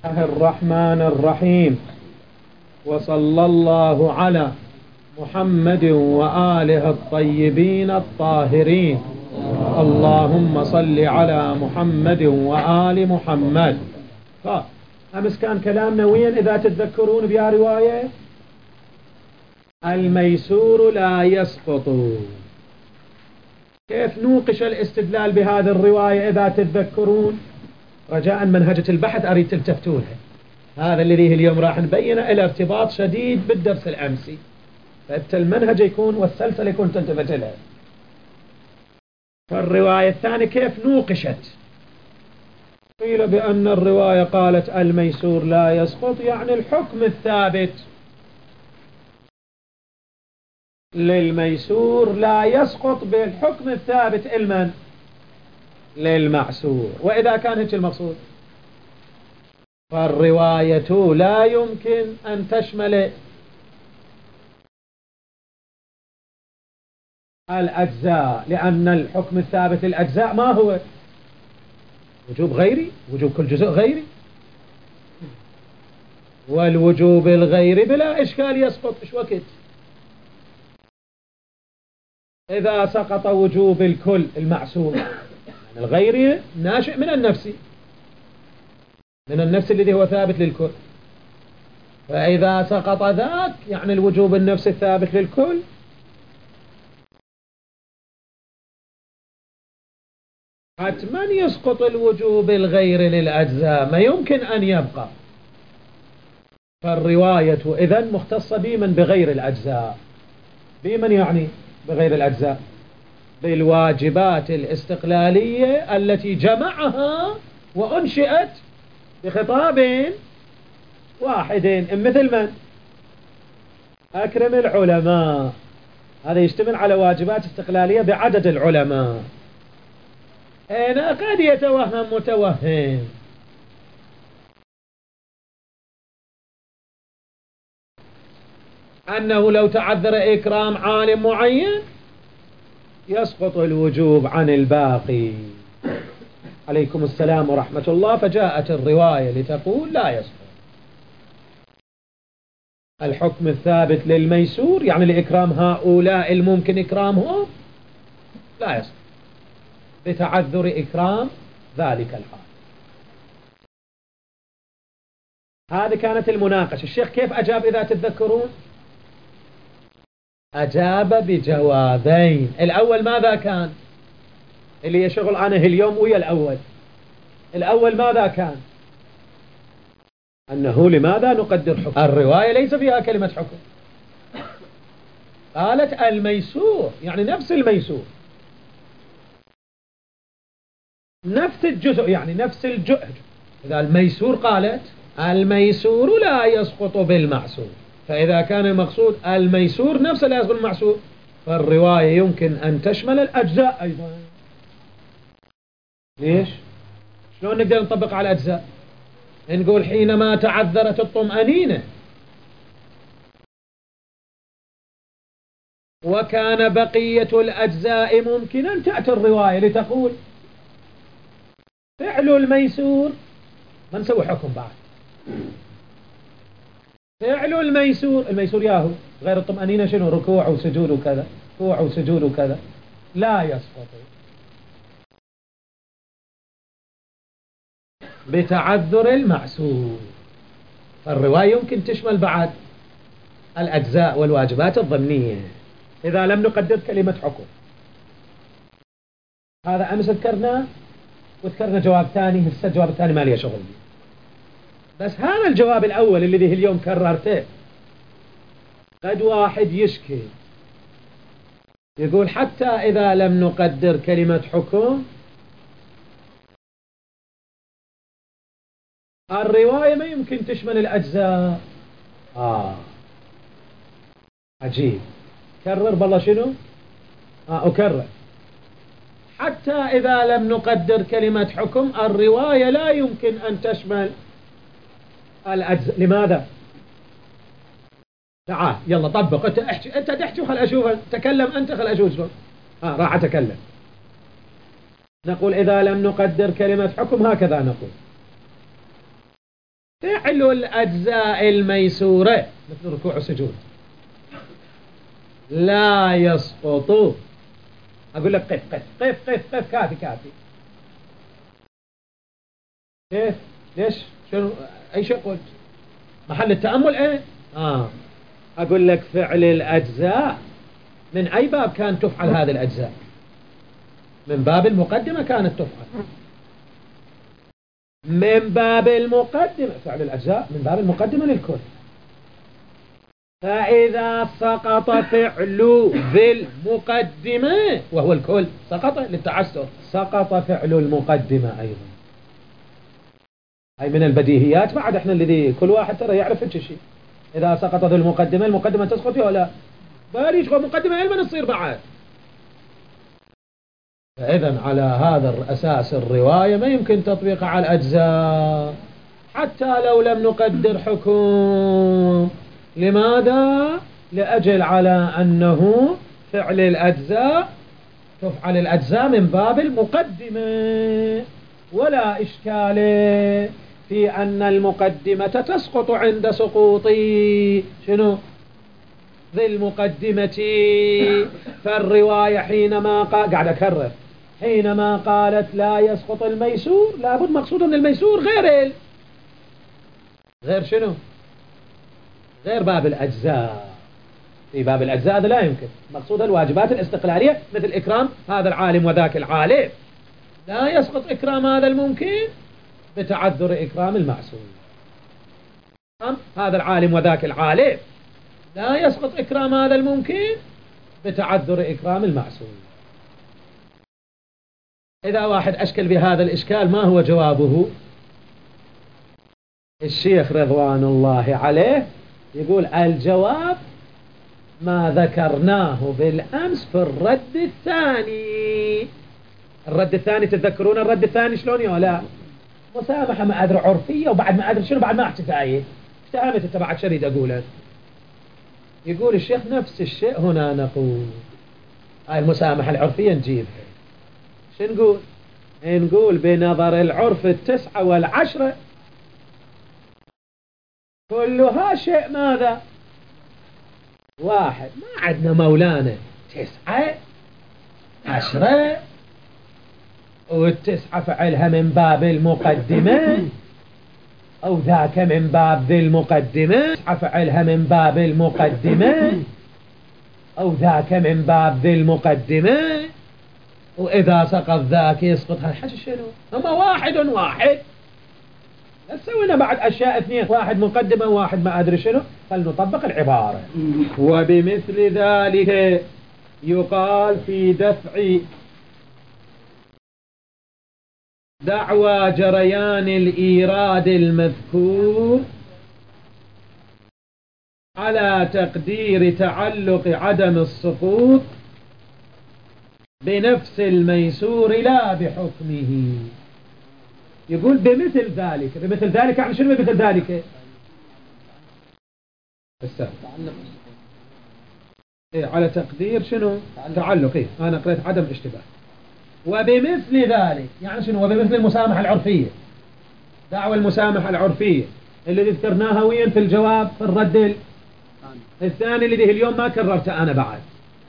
الله الرحمن الرحيم، وصلى الله على محمد وآله الطيبين الطاهرين. اللهم صل على محمد وآل محمد. أمس كان كلامنا وين إذا تتذكرون بها رواية الميسور لا يسقط. كيف نوقش الاستدلال بهذه الرواية إذا تتذكرون؟ رجاء منهجة البحث أريد تلتفتونها، هذا الذي اليوم راح نبينه إلى ارتباط شديد بالدرس الأمسي، فالمنهج يكون والسلسلة يكون تلتفت لها. فالرواية الثانية كيف نوقشت؟ قيل بأن الرواية قالت الميسور لا يسقط، يعني الحكم الثابت للميسور لا يسقط بالحكم الثابت المن للمعسور. وإذا كان هيك المقصود فالرواية لا يمكن أن تشمل الأجزاء، لأن الحكم الثابت للأجزاء ما هو؟ وجوب غيري، وجوب كل جزء غيري، والوجوب الغيري بلا إشكال يسقط. إيش وقت إذا سقط وجوب الكل المعسور، يعني الغيري ناشئ من النفس، من النفس الذي هو ثابت للكل، فإذا سقط ذاك يعني الوجوب النفس الثابت للكل حتما يسقط الوجوب الغير للأجزاء، ما يمكن أن يبقى. فالرواية إذن مختصة بمن بغير الأجزاء. بمن يعني بغير الأجزاء؟ بالواجبات الاستقلالية التي جمعها وأنشئت بخطاب واحد، مثل من؟ أكرم العلماء، هذا يشتمل على واجبات استقلالية بعدد العلماء. هنا قد يتوهم متوهم أنه لو تعذر إكرام عالم معين يسقط الوجوب عن الباقي. عليكم السلام ورحمة الله. فجاءت الرواية لتقول لا يسقط الحكم الثابت للميسور، يعني لإكرام هؤلاء الممكن إكرامهم لا يسقط بتعذر إكرام ذلك الحال. هذه كانت المناقشة. الشيخ كيف أجاب إذا تتذكرون؟ أجاب بجوابين. الأول ماذا كان؟ اللي يشغل عنه اليوم ويا الأول ماذا كان؟ أنه لماذا نقدر حكم الرواية ليس فيها كلمة حكم، قالت الميسور، يعني نفس الميسور، نفس الجزء، يعني نفس الجزء. إذا الميسور قالت الميسور لا يسقط بالمعسور، فإذا كان المقصود الميسور نفسه لا يسقط بالمعسور، فالرواية يمكن أن تشمل الأجزاء أيضا. ليش؟ شلون نقدر نطبق على الأجزاء؟ نقول حينما تعذرت الطمأنينة وكان بقية الأجزاء ممكنا، تأتي الرواية لتقول فعل الميسور، ما نسوي حكم بعد، فعل الميسور ياهو غير الطمأنينة شنو؟ ركوع وسجود وكذا، ركوع وسجود وكذا، لا يسقط بتعذر المعسور. فالرواية يمكن تشمل بعد الأجزاء والواجبات الضمنية إذا لم نقدر كلمة حكم. هذا أمس ذكرناه، وذكرنا جواب ثاني. هسه الجواب الثاني ما لي شغل بيه، بس هذا الجواب الأول الذي اليوم كررته قد واحد يشكي يقول حتى إذا لم نقدر كلمة حكم الرواية ما يمكن تشمل الأجزاء. عجيب. كرر بالله شنو؟ أكرر. حتى إذا لم نقدر كلمة حكم الرواية لا يمكن أن تشمل الأجزاء. لماذا؟ تعال يلا طبق. أنت تحكي وخل أشوف. تكلم أنت خل أشوف. راح أتكلم. نقول إذا لم نقدر كلمة حكم هكذا نقول فعل الأجزاء الميسورة مثل ركوع وسجود لا يسقط. أقول لك قف قف قف قف قف، كافي كافي. كيف؟ ليش؟ شنو؟ أي شيء قلت؟ محل التأمل إيه؟ أقول لك فعل الأجزاء من أي باب كانت تفعل هذه الأجزاء؟ من باب المقدمة كانت تفعل، من باب المقدمة. فعل الأجزاء من باب المقدمة للكل. فإذا سقط فعل ذي المقدمة وهو الكل، سقط للتعسر، سقط فعل المقدمة أيضا. هاي من البديهيات بعد، احنا الذي كل واحد ترى يعرف هيك شيء. إذا سقط ذي المقدمة، المقدمة تسقط ولا لا؟ باريش مقدمة علما تصير بعد. فإذا على هذا الأساس الرواية ما يمكن تطبيقها على الأجزاء حتى لو لم نقدر حكم. لماذا؟ لأجل على أنه فعل الأجزاء تفعل الأجزاء من باب المقدمة، ولا إشكال في أن المقدمة تسقط عند سقوط شنو؟ ذي المقدمة. فالرواية حينما قاعد أكرر، حينما قالت لا يسقط الميسور لابد مقصود من الميسور غير شنو؟ غير باب الأجزاء. في باب الأجزاء هذا لا يمكن، مقصود الواجبات الاستقلالية مثل إكرام هذا العالم وذاك العالم. لا يسقط إكرام هذا الممكن بتعذر إكرام المعصوم. هذا العالم وذاك العالم لا يسقط إكرام هذا الممكن بتعذر إكرام المعصوم. إذا واحد أشكل بهذا الإشكال ما هو جوابه؟ الشيخ رضوان الله عليه يقول الجواب ما ذكرناه بالأمس في الرد الثاني. الرد الثاني تتذكرون الرد الثاني شلون يا لا؟ مسامحة ما أدري عرفية وبعد ما أدري شنو، بعد ما أحكي فاية افتهمت انت بعد شريد أقوله. يقول الشيخ نفس الشيء هنا نقول. هاي المسامحة العرفية نجيبها. شو نقول؟ نقول بنظر العرف 9 و10 كلها شيء ماذا؟ واحد. ما عندنا مولانا 9 10 والتسعة فعلها من باب المقدمة أو ذاك من باب ذي المقدمة، فعلها من باب المقدمة أو ذاك من باب ذي المقدمة. وإذا سقط ذاك يسقط هالحاجة شنو؟ هما واحد واحد. لا سوينا بعد أشياء اثنين، واحد مقدمة وواحد ما أدري شنو. فلنطبق العبارة. وبمثل ذلك يقال في دفع دعوى جريان الإيراد المذكور على تقدير تعلق عدم السقوط بنفس الميسور لا بحكمه. يقول بمثل ذلك. بمثل ذلك يعني شنو بمثل ذلك؟ على تقدير شنو؟ تعلق. أنا قرأت عدم اشتباه. وبمثل ذلك يعني شنو؟ وبمثل المسامحة العرفية، دعوى المسامحة العرفية اللي ذكرناها وين في الجواب في الرد الثاني اللي ده اليوم ما كررته أنا بعد.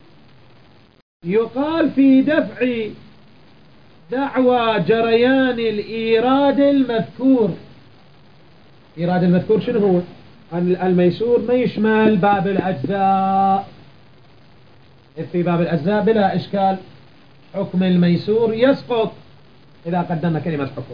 يقال في دفع دعوى جريان الإيراد المذكور. إيراد المذكور شنو هو؟ الميسور ما يشمل باب الأجزاء. في باب الأجزاء بلا إشكال حكم الميسور يسقط إذا قدمنا كلمة حكم.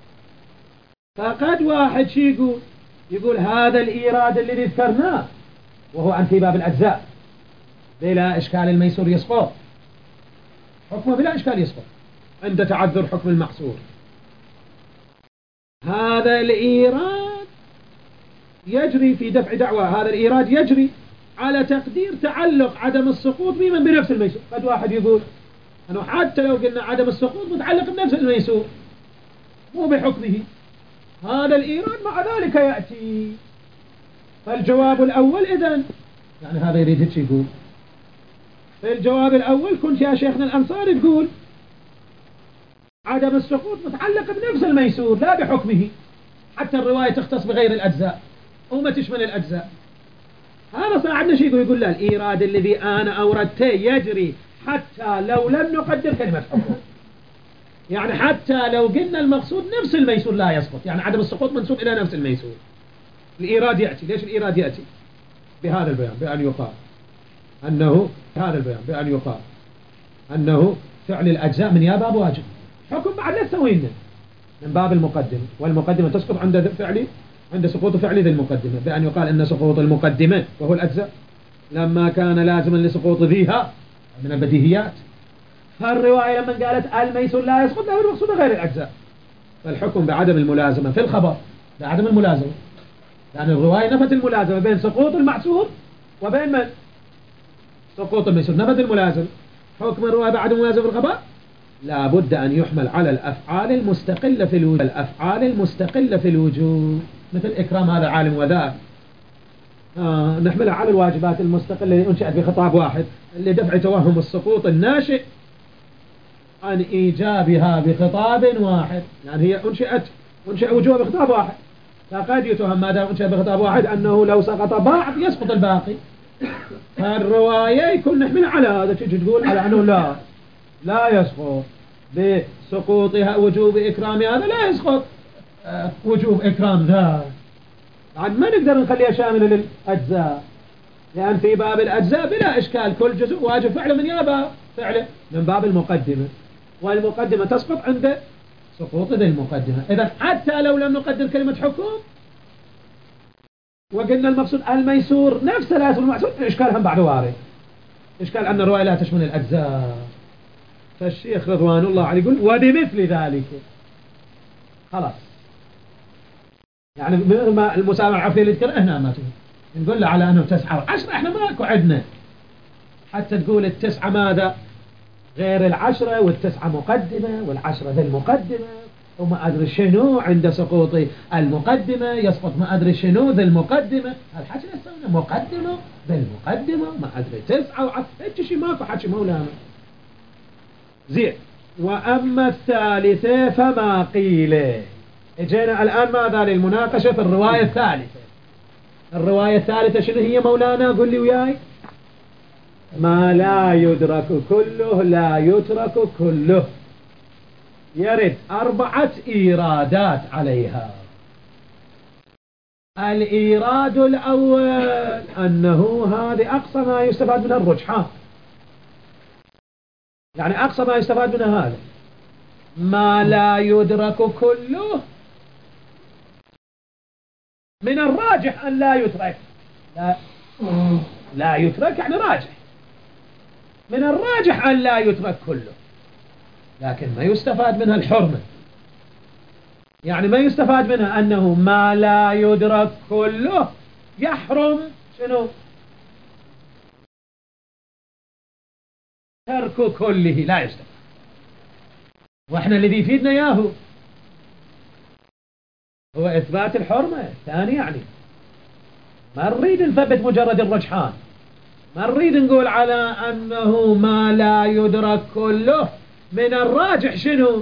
فقد واحد شي يقول هذا الإيراد اللي ذكرناه وهو عن في باب الأجزاء بلا إشكال الميسور يسقط، حكمه بلا إشكال يسقط عند تعذر حكم المعسور. هذا الإيراد يجري في دفع دعوى، هذا الإيراد يجري على تقدير تعلق عدم السقوط بمن بنفس الميسور. قد واحد يقول أنه حتى لو قلنا عدم السقوط متعلق بنفس الميسور مو بحكمه، هذا الإيراد مع ذلك يأتي. فالجواب الأول إذن يعني هذا يريد هيك يقول. في الجواب الأول كنت يا شيخنا الأنصاري تقول عدم السقوط متعلق بنفس الميسور لا بحكمه، حتى الرواية تختص بغير الأجزاء وما تشمل الأجزاء. هذا صار عندنا شيء يقول لا، الإيراد الذي أنا أوردته يجري حتى لو لم نقدر كلمة حكم. يعني حتى لو قلنا المقصود نفس الميسور لا يسقط، يعني عدم السقوط منسوب إلى نفس الميسور. الإيراد يأتي، ليش الإيراد يأتي؟ بهذا البيان، بأن يقال أنه هذا البيان بأن يقال أنه فعل الأجزاء من باب واجب، حكم بعد لا تسوينا من باب المقدمة، والمقدمة تسقط عند سقوط فعل ذي المقدمة، بأن يقال أن سقوط المقدمة وهو الأجزاء لما كان لازما لسقوط ذيها من البديهيات. فالرواية لما قالت الميسور لا يسقط له المقصود غير الأجزاء، فالحكم بعدم الملازمة في الخبر بعدم الملازمة، لأن الرواية نفت الملازمة بين سقوط المعسور وبين من؟ سقوط الميسور، نفت الملازمة. حكم الرواية بعدم الملازمة في الخبر لا بد أن يحمل على الأفعال المستقلة في الوجود، الأفعال المستقلة في الوجود، مثل إكرام هذا عالم وذاك، نحملها على الواجبات المستقلة اللي أنشأت بخطاب واحد لدفع توهم السقوط الناشئ عن إيجابها بخطاب واحد، يعني هي أنشأ وجوه بخطاب واحد، فقد يتهم ما دام أنشأ بخطاب واحد أنه لو سقط بعض يسقط الباقي. فالرواية يكون نحملها على هذا، تجي تقول على أنه لا يسقط بسقوطها وجوب إكرام هذا، لا يسقط وجوب إكرام ذا. عاد ما نقدر نخليها شاملة للأجزاء، لأن في باب الأجزاء بلا إشكال كل جزء واجب فعله من باب فعله من باب المقدمة، والمقدمة تسقط عند سقوط ذي المقدمة. إذا حتى لو لم نقدر كلمة حكم وقلنا المقصود الميسور نفس الأصل المعسور، الإشكال هم بعد وارد، إشكال أن الرواية لا تشمل الأجزاء. فالشيخ رضوان الله عليه يقول وبمثل ذلك خلاص، يعني مثل ما المسامع العرفي اللي ذكر هنا ما تقول نقول له على أنه 9 و10، إحنا ماكو عندنا حتى تقول 9 ماذا غير 10، وال9 مقدمة، وال10 ذي المقدمة، وما أدري شنو عند سقوط المقدمة يسقط ما أدري شنو ذي المقدمة. هالحكي نسوي مقدمة ذي المقدمة ما أدري 9 و10، هيك شيء ماكو حكي مولانا. زين، وأما الثالثة فما قيل. اجينا الآن ماذا للمناقشة في الرواية الثالثة. الرواية الثالثة شنو هي مولانا؟ قل لي وياي. ما لا يدرك كله لا يترك كله، يرد 4 إيرادات عليها. الإيراد الأول أنه هذه أقصى ما يستفاد منها الرجحان، يعني أقصى ما يستفاد منها هذا ما لا يدرك كله، من الراجح أن لا يترك، لا يترك يعني راجح، من الراجح أن لا يترك كله، لكن ما يستفاد منها الحرمة، يعني ما يستفاد منها أنه ما لا يدرك كله يحرم شنو؟ ترك كله لا يستفاد. وإحنا الذي يفيدنا ياهو هو إثبات الحرمة الثاني، يعني ما نريد نثبت مجرد الرجحان، ما نريد نقول على أنه ما لا يدرك كله من الراجح شنو؟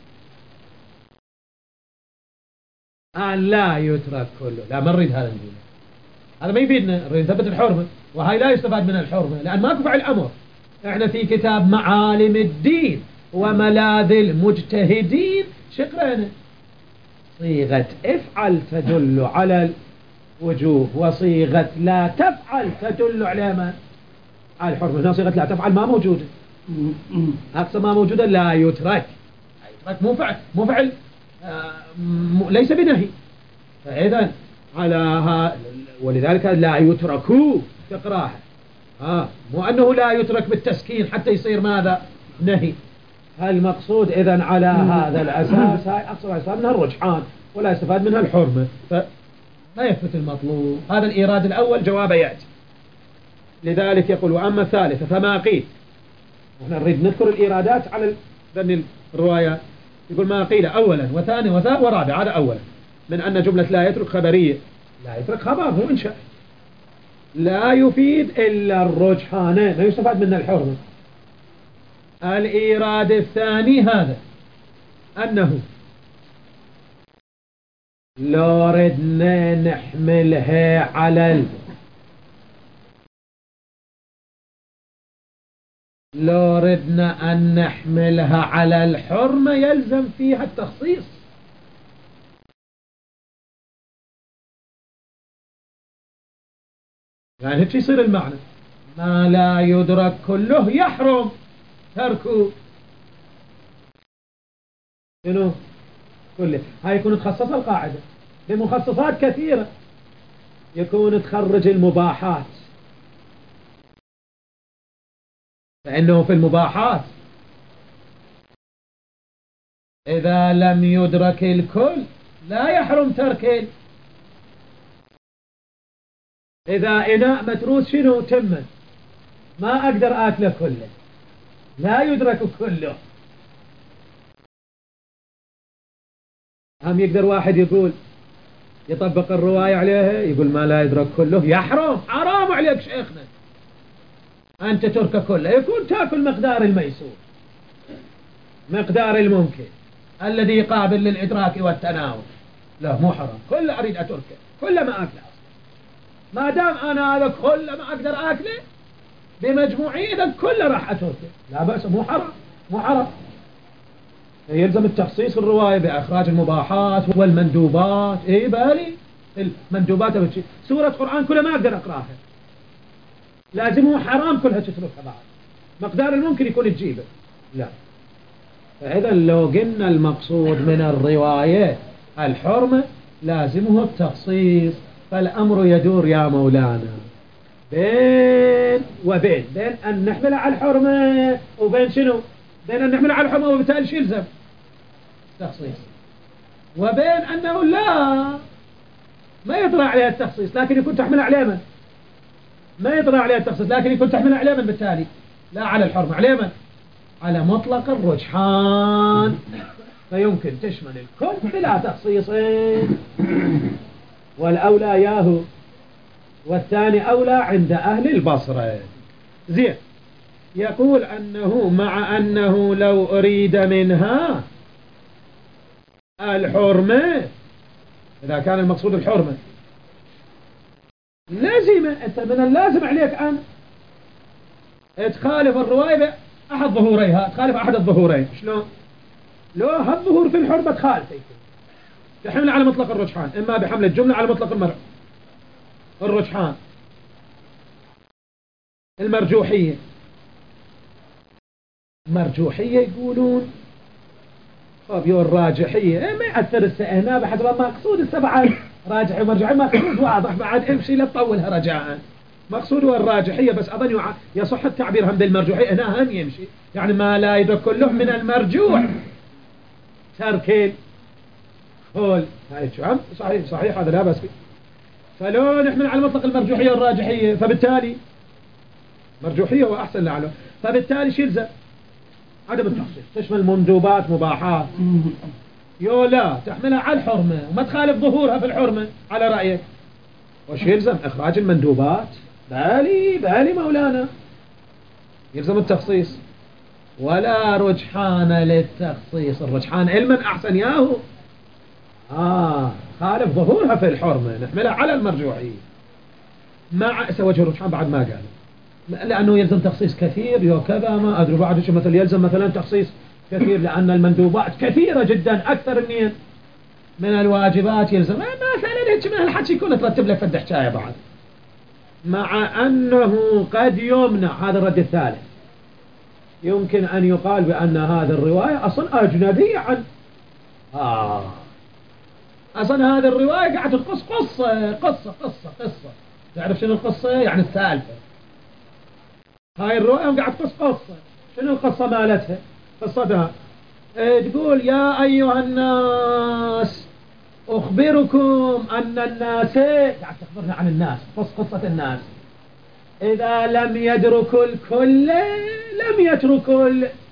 أن لا يترك كله، لا ما نريد هذا نقوله، هذا ما يفيدنا، نريد نثبت الحرمة، وهي لا يستفاد منها الحرمة لأن ماكو فعل أمر. احنا في كتاب معالم الدين وملاذ المجتهدين شقرنا صيغة افعل تدل على الوجوب، وصيغة لا تفعل تدل على ما؟ على الحرمة. هنا صيغة لا تفعل ما موجودة، أقصى ما موجودة لا يترك، مو فعل ليس بنهي. فإذا على ولذلك لا يتركوا تقراها، مو أنه لا يترك بالتسكين حتى يصير ماذا؟ نهي. المقصود إذن على هذا الأساس هاي أقصى ما يستفاد منها الرجحان ولا يستفاد منها الحرمة، فما يثبت المطلوب. هذا الإيراد الأول جوابه يأتي. لذلك يقول وأما الثالثة فما قيل. ونحن نريد نذكر الإيرادات على ذن الروايات. يقول ما قيل أولا وثاني وثالث ورابع. هذا أولا من أن جملة لا يترك خبرية، لا يترك خبر هو إنشاء، لا يفيد إلا الرجحان، ما يستفاد منه الحرمة. الإيراد الثاني هذا أنه لو ردنا نحملها على لو ردنا أن نحملها على الحرمة يلزم فيها التخصيص. يعني هيك يصير المعنى ما لا يدرك كله يحرم تركه. شنو كله؟ هاي يكون تخصص القاعدة بمخصصات كثيرة، يكون تخرج المباحات، فإنه في المباحات إذا لم يدرك الكل لا يحرم ترك. إذا إناء متروس شنو تمن ما أقدر أكله كله، لا يدرك كله. هم يقدر واحد يقول يطبق الرواية عليها يقول ما لا يدرك كله يحرم، حرام عليك شيخنا أنت ترك كله، يكون تأكل مقدار الميسور، مقدار الممكن الذي قابل للإدراك والتناول. لا مو حرام، كله أريد أتركه، كله ما أكله ما دام أنا هذا كله ما أقدر أكله بمجموعي، إذا كله راح أتركه لا بأس، مو حرام مو حرام. يلزم التخصيص الرواية بإخراج المباحات والمندوبات. إيه بالي المندوبات سورة قرآن كلها ما أقدر أقراها، لازمه حرام كلها تتركها بعد، مقدار الممكن يكون تجيبه لا. فإذا لو قلنا المقصود من الرواية الحرمة لازمه التخصيص، فالأمر يدور يا مولانا بين وبين، بين أن نحمل على الحرمة وبين شنو؟ بين أن نحمل على الحرمة وبالتالي شو يلزم؟ تخصيص، وبين أنه لا ما يطلع عليها التخصيص لكن يكون تحمل عليه من؟ ما يطلع عليها التخصيص لكن يكون تحمل عليه من، بالتالي لا على الحرمة، عليه من؟ على مطلق الرجحان، فيمكن تشمل الكل بلا تخصيص. والأولى ياهو والثاني أولى عند أهل البصرة. زين، يقول أنه مع أنه لو أريد منها الحرمة، إذا كان المقصود الحرمة لازم أنت من اللازم عليك أن تخالف الرواية بأحد ظهوريها، تخالف أحد الظهورين. شلون؟ لو هالظهور في الحرمة تخالفه بحمل على مطلق الرجحان، إما بحمل الجملة على مطلق الرجحان، المرجوحية. مرجوحية يقولون طب يو الراجحية ما يأثر السئنا بحسب ما مقصود السبعة راجح ومرجوحية، مقصود واضح بعد امشي لا تطولها رجاء، مقصود هو الراجحية، بس أظن يصح التعبير هم بالمرجوحية هنا هم يمشي، يعني ما لا يدرك كله من المرجوح تركين قول هاي شو عم صحيح هذا لا بس فيه. فلو نحمل على مطلق المرجوحية والراجحية فبالتالي مرجوحية وأحسن لعله، فبالتالي شو يلزم؟ عدم التخصيص، تشمل مندوبات مباحات. يو لا تحملها على الحرمة وما تخالف ظهورها في الحرمة على رأيك، وش يلزم؟ إخراج المندوبات. بالي مولانا يلزم التخصيص، ولا رجحان للتخصيص، الرجحان علما أحسن ياهو خالف ظهورها في الحرمة نحملها على المرجوحية مع وجه الرجحان بعد ما قال، لأنه يلزم تخصيص كثير كذا ما أدري بعد شو مثل يلزم مثلا تخصيص كثير لأن المندوبات كثيرة جدا أكثر من الواجبات، يلزم مثلا هيك من الحكي يكون ترتب لك فد حكاية بعد، مع أنه قد يمنع. هذا الرد الثالث، يمكن أن يقال بأن هذه الرواية أصلا أجنبية عن أصلا هذه الرواية قاعدة تقص قصة. تعرف شنو القصة؟ يعني السالفة. هاي الرواية قاعدة تقص قصة. شنو القصة مالتها؟ قصتها تقول يا أيها الناس أخبركم أن الناس، قاعد تخبرنا عن الناس، قصة الناس إذا لم يدركوا الكل لم يتركوا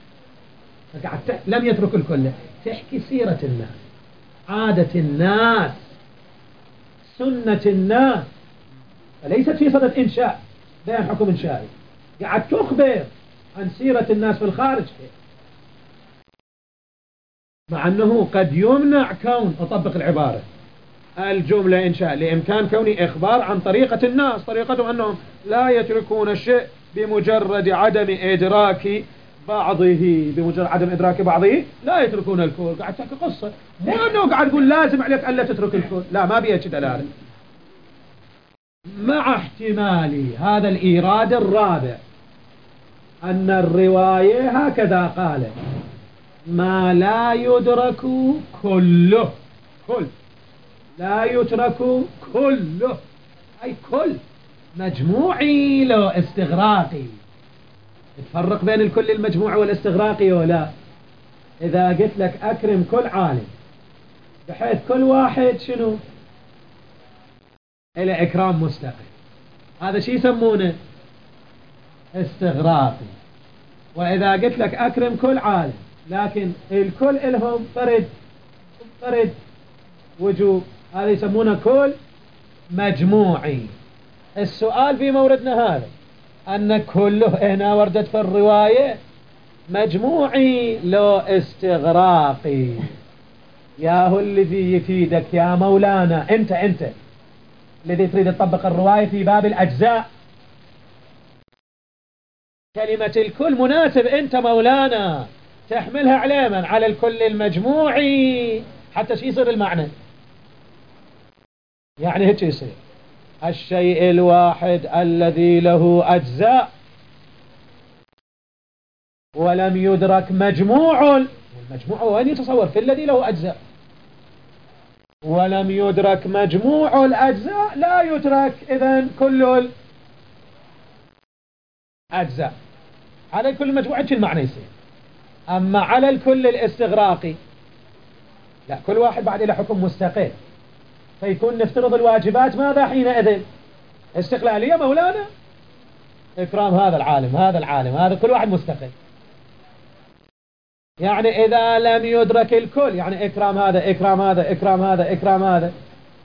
لم يتركوا الكل، تحكي سيرة الناس، عادة الناس، سنة الناس، فليست في صدد إنشاء بيان حكم إنشائي، قاعد تخبر عن سيرة الناس في الخارج، مع أنه قد يمنع كون أطبق العبارة الجملة إنشاء لإمكان كوني إخبار عن طريقة الناس، طريقتهم أنهم لا يتركون الشيء بمجرد عدم إدراك بعضه، بمجرد عدم إدراك بعضه لا يتركون الكل. قاعد تحكي قصة، مو أنه قاعد تقول لازم عليك ألا تترك الكل، لا ما بيها دلالة. مع احتمال هذا الإيراد الرابع أن الرواية هكذا قالت: ما لا يدرك كله، كل لا يترك كله، أي كل مجموعي لو استغراقي. تفرق بين الكل المجموعي والاستغراقي ولا؟ إذا قلت لك أكرم كل عالم بحيث كل واحد شنو إلى إكرام مستقل، هذا شيء يسمونه استغراقي. وإذا قلت لك أكرم كل عالم لكن الكل إلهم فرد وجوب، هذا يسمونه كل مجموعي. السؤال في موردنا هذا أن كله هنا وردت في الرواية مجموعي لو استغراقي. يا هو الذي يفيدك يا مولانا، أنت الذي تريد تطبق الرواية في باب الأجزاء، كلمة الكل مناسب أنت مولانا تحملها علما على الكل المجموعي حتى شي يصير المعنى. يعني هيك يصير الشيء الواحد الذي له أجزاء ولم يدرك مجموع، المجموع وين يتصور في الذي له أجزاء، ولم يدرك مجموع الأجزاء لا يترك إذن كل الأجزاء. على الكل المجموعي شو المعنى يصير؟ أما على الكل الاستغراقي لا، كل واحد بعد له حكم مستقل، فيكون نفترض الواجبات ماذا حينئذ؟ استقلالية مولانا، إكرام هذا العالم هذا كل واحد مستقل. يعني إذا لم يدرك الكل، يعني إكرام هذا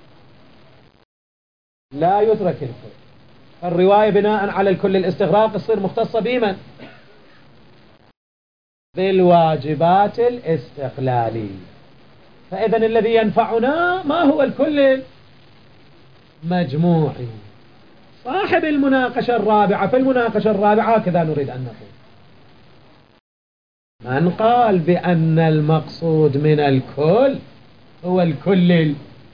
لا يترك الكل، الرواية بناء على الكل الاستغراق تصير مختصة بمن؟ بالواجبات الاستقلالية. فإذن الذي ينفعنا ما هو الكل المجموعي. صاحب المناقشة الرابعة، في المناقشة الرابعة هكذا نريد أن نقول: من قال بأن المقصود من الكل هو الكل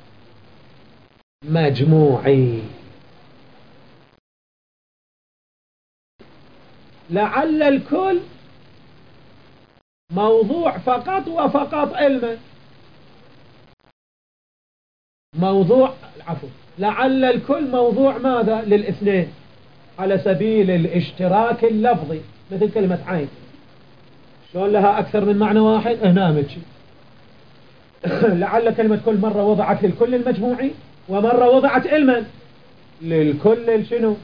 المجموعي، لعل الكل موضوع فقط وفقط علما، لعل الكل موضوع ماذا؟ للاثنين على سبيل الاشتراك اللفظي، مثل كلمة عين شلون لها أكثر من معنى واحد هنا متشي. لعل كلمة كل مرة وضعت للكل المجموعي ومرة وضعت علما للكل شنو؟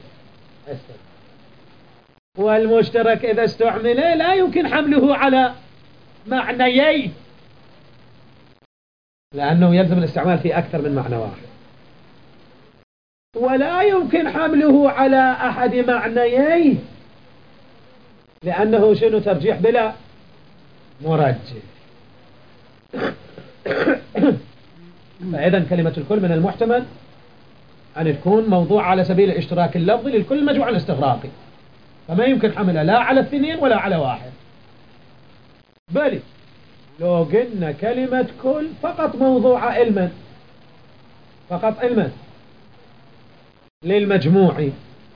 والمشترك إذا استعمل لا يمكن حمله على معنيين، لأنه يلزم الاستعمال في أكثر من معنى واحد، ولا يمكن حمله على أحد معنيين لأنه شنو؟ ترجيح بلا مرجح. فإذا كلمة الكل من المحتمل أن تكون موضوع على سبيل الاشتراك اللفظي للكل المجموع الاستغراقي، فما يمكن حملها لا على اثنين ولا على واحد. بل لو قلنا كلمة كل فقط موضوع علما، فقط علما للمجموعي،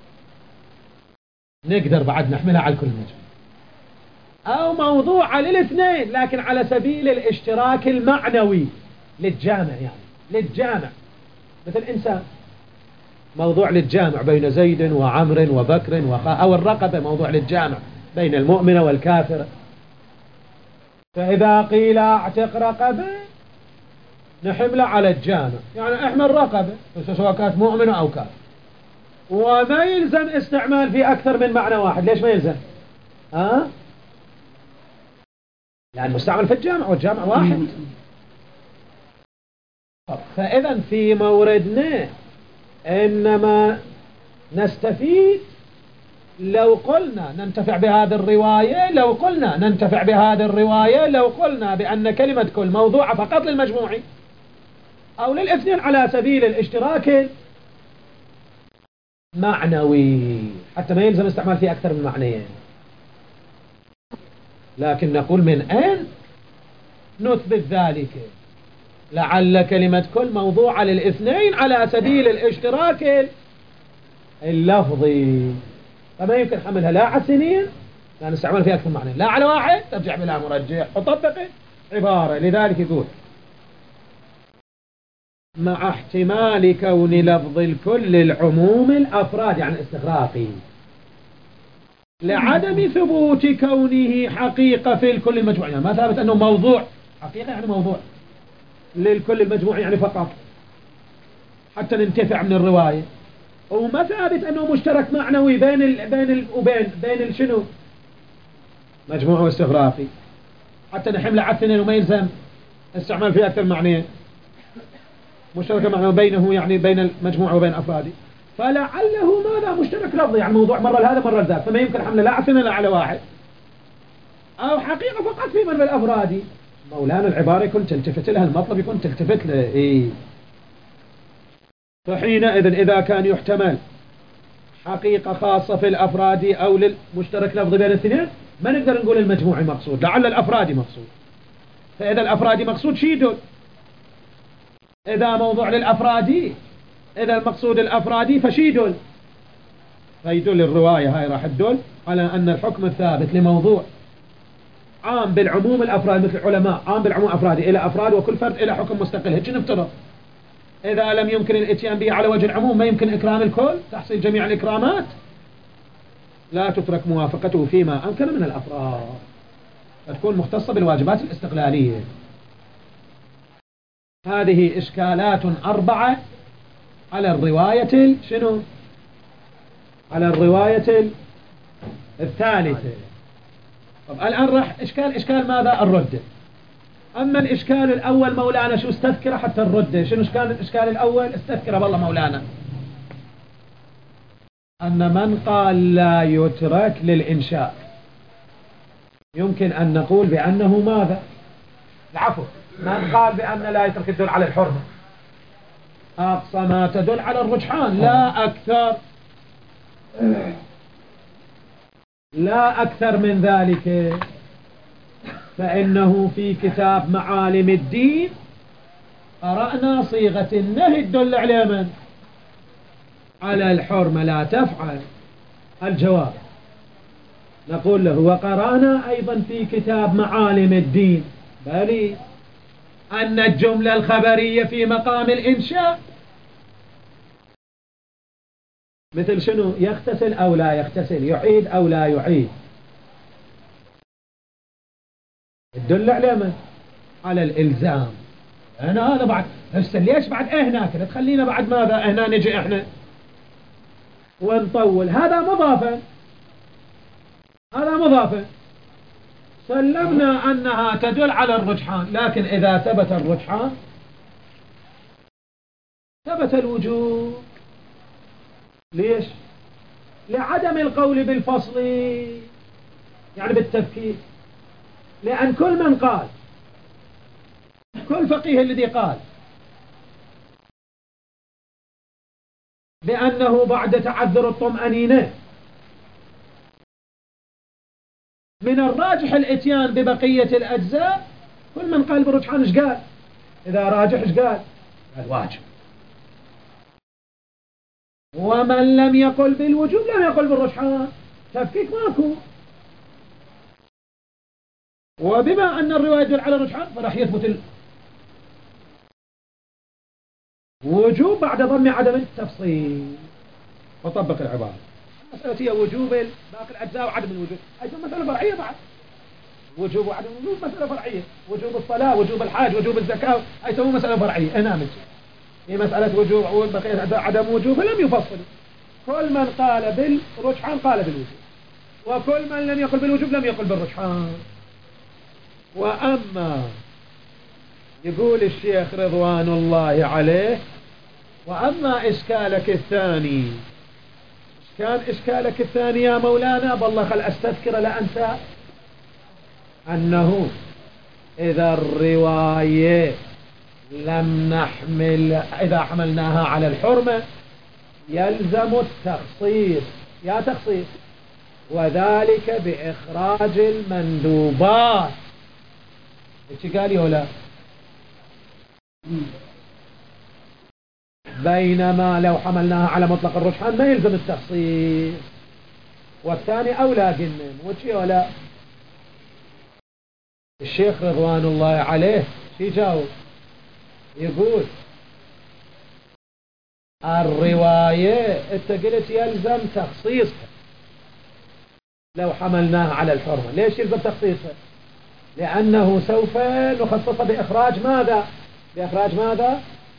نقدر بعد نحملها على الكل المجموعي، أو موضوع للاثنين لكن على سبيل الاشتراك المعنوي للجامع، يعني للجامع مثل إنسان، موضوع للجامع بين زيد وعمر وبكر أو الرقبة موضوع للجامع بين المؤمن والكافر. فإذا قيل اعتق رقبة نحمل على الجامع، يعني احمل رقبة سواء كانت مؤمنة أو كافر، وما يلزم استعمال في أكثر من معنى واحد. ليش ما يلزم؟ لأن مستعمل في الجامع والجامع واحد. فإذا في موردنا إنما نستفيد لو قلنا ننتفع بهذه الرواية، لو قلنا بأن كلمة كل موضوعة فقط للمجموعي، أو للاثنين على سبيل الاشتراك المعنوي، حتى ما يلزم استعمال فيه أكثر من معنيين. لكن نقول من أين نثبت ذلك؟ لعل كلمة كل موضوعة للاثنين على سبيل الاشتراك اللفظي، فما يمكن حملها لا على السنين لأن استعمال فيها أكثر من معنيين، لا على واحد ترجع بلا مرجع وطبق عبارة. لذلك يقول مع احتمال كون لفظ الكل العموم الأفراد يعني الاستغراقي، لعدم ثبوت كونه حقيقة في الكل المجموع، يعني ما ثابت أنه موضوع حقيقة يعني موضوع للكل المجموع يعني فقط حتى ننتفع من الرواية، وما ثابت أنه مشترك معنوي بين شنو مجموع واستغراقي حتى نحمل على الاثنين وما يلزم استعمال فيه أكثر معنيين، مشترك معنوي بينه يعني بين المجموع وبين أفراده، فلعله ماذا مشترك لفظي يعني موضوع مرة لهذا مرة لذاك، فما يمكن حمله لا على اثنين لا على واحد، أو حقيقة فقط في من بالأفراد. مولانا العبارة يكون تلتفت لها، المطلب يكون تلتفت له إيه. فحينئذ إذا كان يحتمل حقيقة خاصة في الأفراد أو للمشترك لفظي بين الاثنين ما نقدر نقول المجموعي مقصود، لعل الأفراد مقصود. فإذا الأفراد مقصود شي يدل؟ إذا موضوع للأفراد، إذا المقصود الأفرادي فشي يدل؟ فيدل الرواية هاي راح تدل على أن الحكم الثابت لموضوع عام بالعموم الأفراد، مثل العلماء عام بالعموم أفرادي إلى أفراد وكل فرد إلى حكم مستقل، هيك نفترض. إذا لم يمكن الاتيان به على وجه العموم ما يمكن إكرام الكل، تحصيل جميع الإكرامات لا تترك موافقته فيما أمكن من الأفراد، فتكون مختصة بالواجبات الاستقلالية. هذه إشكالات 4 على الرواية شنو؟ على الرواية الثالثة. طب الآن راح إشكال ماذا؟ الرد. أما الإشكال الأول مولانا شو استذكره حتى الرد، شنو الإشكال الأول؟ استذكره والله مولانا أن من قال لا يترك للإنشاء يمكن أن نقول بأنه ماذا؟ العفو، من قال بأن لا يترك تدل على الحرمة أقصى ما تدل على الرجحان لا أكثر، لا أكثر من ذلك، فإنه في كتاب معالم الدين قرأنا صيغة النهي تدل على من؟ على الحرمة لا تفعل. الجواب نقول له وقرأنا أيضا في كتاب معالم الدين بل أن الجملة الخبرية في مقام الإنشاء مثل شنو؟ يغتسل أو لا يغتسل، يعيد أو لا يعيد، تدل على من؟ على الإلزام. أنا هذا بعد هسه ليش بعد هناك تخلينا بعد ماذا هنا نجي إحنا ونطول؟ هذا مضافا، هذا مضافا، سلمنا أنها تدل على الرجحان، لكن إذا ثبت الرجحان ثبت الوجوب. ليش؟ لعدم القول بالفصل يعني بالتفكير، لأن كل من قال، كل فقيه الذي قال بأنه بعد تعذر الطمأنينة من الراجح الاتيان ببقية الأجزاء، كل من قال بالرجحان ايش قال؟ إذا راجح ايش قال؟ الواجب. ومن لم يقل بالوجوب لم يقل بالرجحان، تفكيك ماكو. وبما أن الرواية تدل على الرجحان فراح يثبت الوجوب بعد ضم عدم التفصيل. وطبق العبارة. المسألة هي وجوب باقي الأجزاء وعدم الوجوب، أيضا مسألة فرعية بعد. وجوب وعدم الوجوب مسألة فرعية، وجوب الصلاة، وجوب الحاج، وجوب الزكاة، أيضا مسألة فرعية. أنا مجي هي مسألة وجوب وبقية الأجزاء عدم وجوب لم يفصل. كل من قال بالرجحان قال بالوجوب، وكل من لم يقل بالوجوب لم يقل بالرجحان. وأما يقول الشيخ رضوان الله عليه وأما إشكالك الثاني، كان إشكالك الثاني يا مولانا بالله خل أستذكر لا أنسى، أنه إذا الرواية لم نحمل إذا حملناها على الحرمة يلزم التخصيص يا تخصيص، وذلك بإخراج المندوبات. ايش قال يولا؟ بينما لو حملناها على مطلق الرجحان ما يلزم التخصيص، والثاني أولى جنن. وش يولا؟ الشيخ رضوان الله عليه شي جاوب؟ يقول الرواية انت قلت يلزم تخصيصها لو حملناها على الحرمة. ليش يلزم تخصيصها؟ لأنه سوف نخصصها بإخراج ماذا؟ بإخراج ماذا؟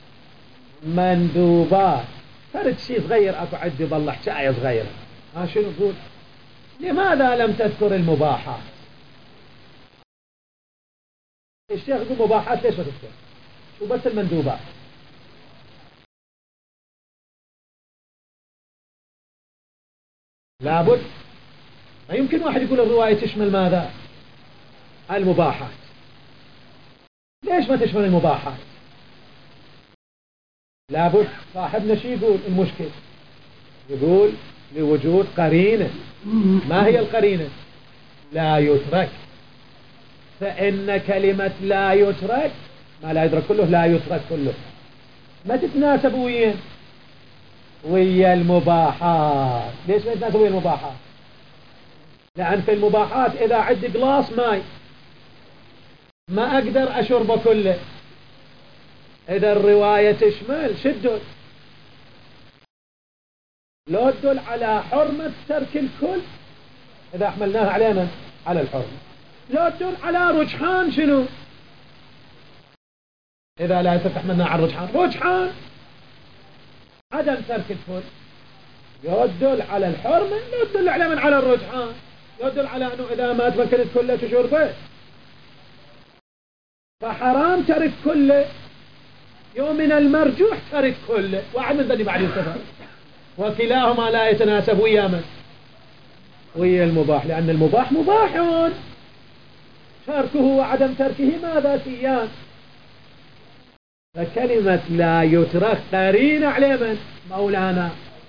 مندوبات. فرد شيء صغير أكو عندي بالله حكاية صغيرة. شنو نقول؟ لماذا لم تذكر المباحات؟ الشيخ يقول مباحات ليش ما تذكر؟ شو بس المندوبات؟ لابد. ما يمكن واحد يقول الرواية تشمل ماذا؟ المباحات. ليش ما تشمل المباحات؟ لابد. صاحبنا شي يقول المشكل؟ يقول لوجود قرينة. ما هي القرينة؟ لا يترك. فإن كلمة لا يترك، ما لا يدرك كله لا يترك كله، ما تتناسب ويا المباحات. ليش ما تتناسب ويا المباحات؟ لأن في المباحات إذا عندي قلاص ماي ما أقدر أشربه كله. إذا الرواية تشمل شدل، لو تدل على حرمة ترك الكل إذا حملناها علينا على الحرمة. لو تدل على رجحان شنو؟ إذا لا تحملنا على رجحان عدم ترك الكل. يدل على الحرمة، يدل على من على الرجحان، يدل على أنه إذا ما تمكنت كله تشربه فحرام ترك كله. يوم من المرجوح ترك كله، واحد من ذني بعد السفر، وكلاهما لا يتناسب ويا من؟ ويا المباح، لأن المباح مباح، تركه وعدم تركه ماذا سيان. فكلمة لا يترك قرينة على من؟ مولانا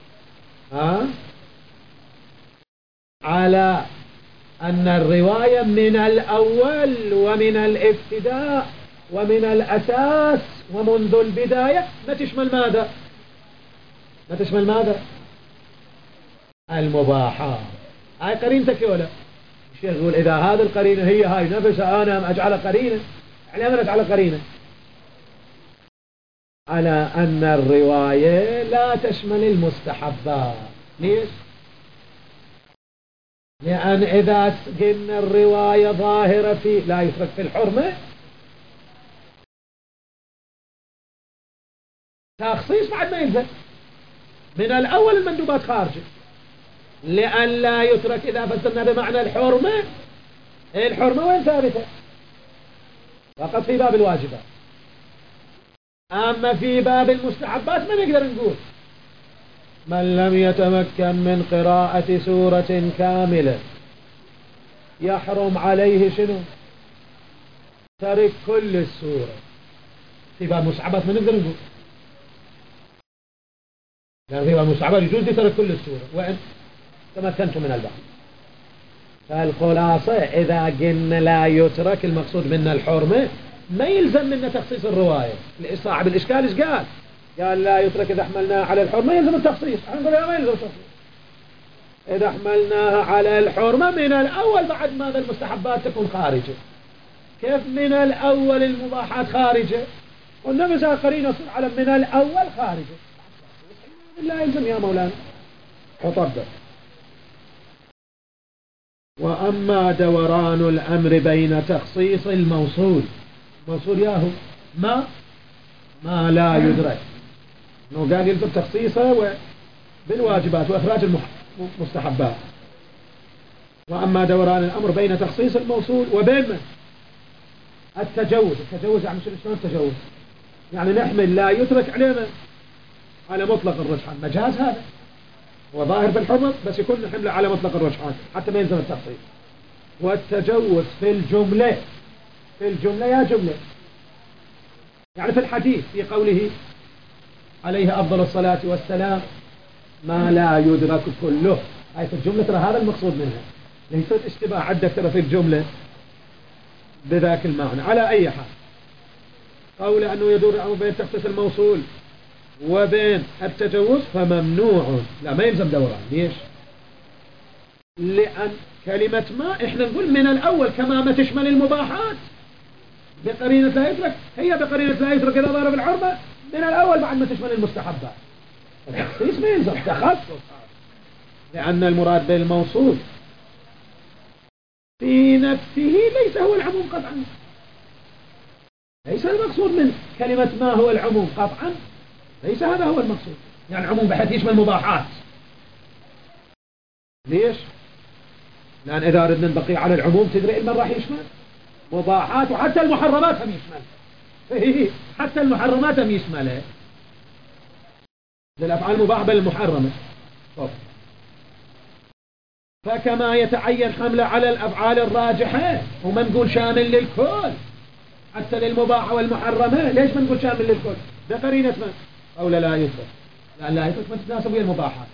على أن الرواية من الأول ومن الابتداء ومن الأساس ومنذ البداية ما تشمل ماذا؟ ما تشمل ماذا؟ المباحات. هاي قرينتك ولا؟ الشيخ يقول إذا هذه القرينة هي هاي نفسها أنا أجعل قرينة. على من أجعل قرينة؟ على أن الرواية لا تشمل المستحبات. ليش؟ لأن إذا قلنا الرواية ظاهرة في لا يترك في الحرمة تخصيص بعد ما ينزل من الأول المندوبات خارجة. لأن لا يترك إذا فسرنا بمعنى الحرمة، الحرمة وين ثابتة؟ فقط في باب الواجبات. أما في باب المستحبات ما نقدر نقول من لم يتمكن من قراءة سورة كاملة يحرم عليه شنو؟ ترك كل السورة. في باب المستحبات ما نقدر نقول، لأن في باب المستحبات يجوز ترك كل السورة وإن تمكنت من البحث. فالخلاصة إذا قلنا لا يترك المقصود منا الحرمة ما يلزم منا تخصيص الرواية. صاحب الإشكال إيش قال لا يترك إذا حملناها على الحرمة يلزم التخصيص. نقول ما يلزم التخصيص. إذا حملناها على الحرمة من الأول بعد ماذا المستحبات تكون خارجة. كيف من الأول المباحات خارجة؟ قلنا مثلا قرينة على من الأول خارجة. لا يلزم يا مولانا وطبق. وأما دوران الأمر بين تخصيص الموصول ياهو ما لا يدرك، إنه قال يلزم تخصيصه بالواجبات وإخراج المستحبات. وأما دوران الأمر بين تخصيص الموصول وبين من؟ التجوز يعني شنو التجوز؟ يعني نحمل لا يترك علينا على مطلق الرجحان. مجاز هذا وظاهر بالحرمة بس يكون نحمله على مطلق الرجحان حتى ما يلزم التخصيص. والتجوز في الجملة يا جملة يعني في الحديث في قوله عليه أفضل الصلاة والسلام ما لا يدرك كله، هاي في الجملة ترى هذا المقصود منها، ليست اشتباه عندك ترى في الجملة بذاك المعنى. على أي حال قول أنه يدور بين تخصيص الموصول وبين التجوز فممنوع، لا ما يلزم دوران. ليش؟ لأن كلمة ما إحنا نقول من الأول كما ما تشمل المباحات بقرينة لا يترك، هي بقرينة لا يترك إذا ضرب العربة من الأول بعد ما تشمل المستحبات. التخصيص ما يلزم تخصص، لأن المراد بالموصول في نفسه ليس هو العموم قطعا، ليس المقصود من كلمة ما هو العموم قطعا، ليس هذا هو المقصود، يعني عموم بحيث يشمل مباحات. ليش؟ لأن إذا أردنا نبقي على العموم تدري من راح يشمل مباحات وحتى المحرمات هم يشمل، حتى المحرمات هم يشملها للأفعال المباحة بل المحرمة. فكما يتعين حمله على الأفعال الراجحة وما نقول شامل للكل حتى للمباحة والمحرمة، ليش ما نقول شامل للكل؟ بقرينة ما أو لا يترك، لأن لا يترك ما تتناسب ويا المباحات.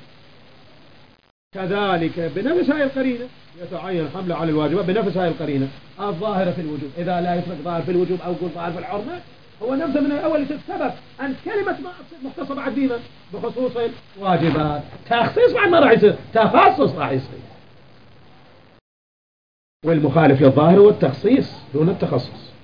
كذلك بنفس هاي القرينة يتعين حمله على الواجبات بنفس هاي القرينة الظاهرة في الوجوب، إذا لا يترك ظاهر في الوجوب أو قول ظاهر في الحرمة هو نفسه من الأول سبب أن كلمة ما مختصة بعد ديما بخصوص الواجبات. تخصيص بعد ما راح يصير تخصص راح يصير، والمخالف للظاهر هو التخصيص دون التخصص.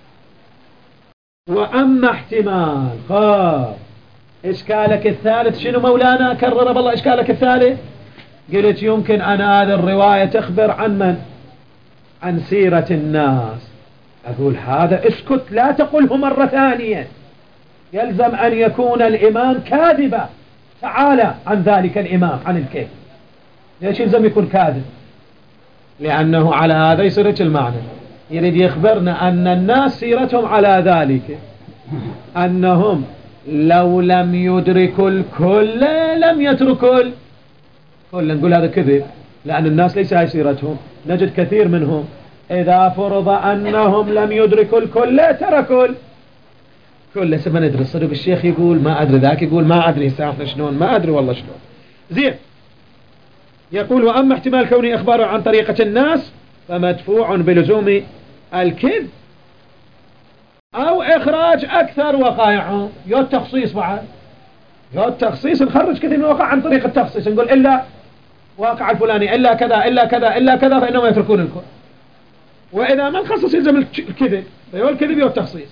وأما احتمال إشكالك الثالث شنو مولانا؟ كرر بالله إشكالك الثالث. قلت يمكن أن هذه الرواية تخبر عن من؟ عن سيرة الناس. أقول هذا اسكت لا تقله مرة ثانية، يلزم أن يكون الإمام كاذبا تعالى عن ذلك الإمام عن الكذب. ليش يلزم يكون كاذب؟ لأنه على هذا يصير المعنى، يريد يخبرنا أن الناس سيرتهم على ذلك أنهم لو لم يدركوا الكل لم يتركوا الكل. نقول هذا كذب، لأن الناس ليس هاي سيرتهم. نجد كثير منهم إذا فرض أنهم لم يدركوا الكل تركوا الكل. لسه ما ندري الصدق، الشيخ يقول ما أدري، ذاك يقول ما أدري، ساحنا شلون ما أدري والله شلون. زين، يقول وأما احتمال كوني إخباره عن طريقة الناس فمدفوع بلزوم الكذب أو إخراج أكثر وقائعهم. يا التخصيص بعد، يا التخصيص نخرج كثير من الوقع عن طريق التخصيص، نقول إلا واقع الفلاني إلا كذا إلا كذا إلا كذا فإنهم يتركون الكل. وإذا ما نخصص يلزم الكذب، فيو الكذب يو التخصيص.